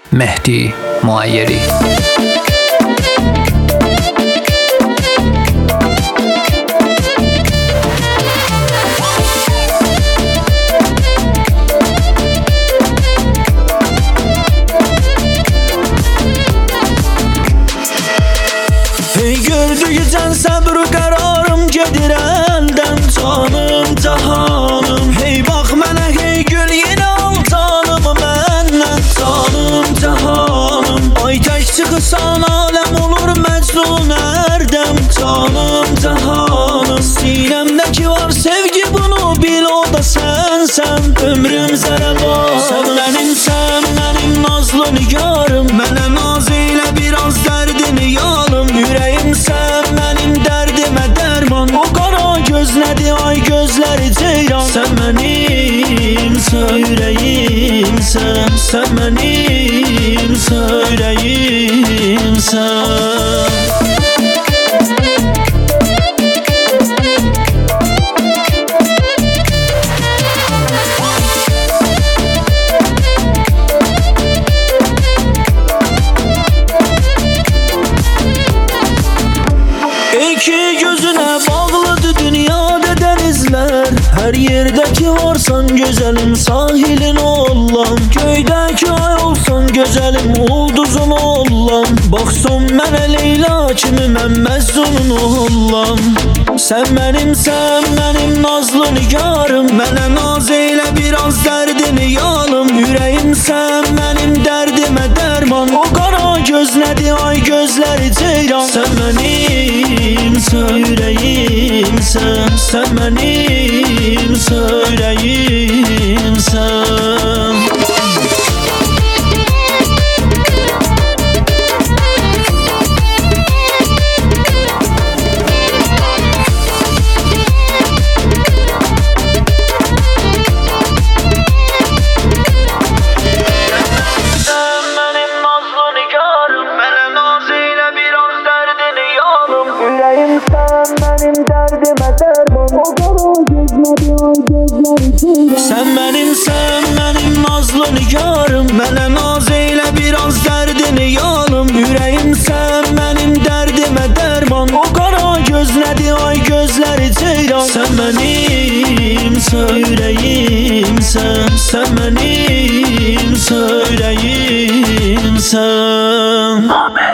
Mehdi Muayyeri. Hey gördüysen sabır kararım gedir elden, canım cahanım. Hey bak mənə hey gül yine al canımı məndən, canım cahanım. Ay tək çıxırsan aləm olur məcnun ərdəm, canım cahanım. Sinəmdəki var sevgi bunu bil, o da sənsən, ömrüm zərə var. Sən mənimsən, mənim nazlı nigarım, mənə naz elə biraz dərdini yalım. Yüreğim sen benim derdime derman, o kara göz nedir ay gözleri ceyran. Sen benimsen, yüreğimsen, sen benimsen, yüreğimsen. İki gözüne bağlıdı dünyada denizler, her yerdeki varsan güzelim sahilin olan. Köydeki ay olsan güzelim ulduzun olan. Baksan mənə Leyla kimi mən Məcnun'un olan. Sen benim nazlı nigarım, mənə naz eyle biraz derdini yalım. Yüreğim sen benim derdime derman, o kara göz nedir ay gözleri ceyran. Sen benimsen, yüreğimsen, sen benimsen, yüreğimsen. Benim derdime derman, o kara gözleri ay gözleri ceyran. Sen benim nazlı nigarım, mənə naz eyle biraz derdini yalım. Yüreğim sen benim derdime derman, o kara göz nedir ay gözleri ceyran. Sen benimsen, yüreğimsen, sen benimsen, yüreğimsen. Amin.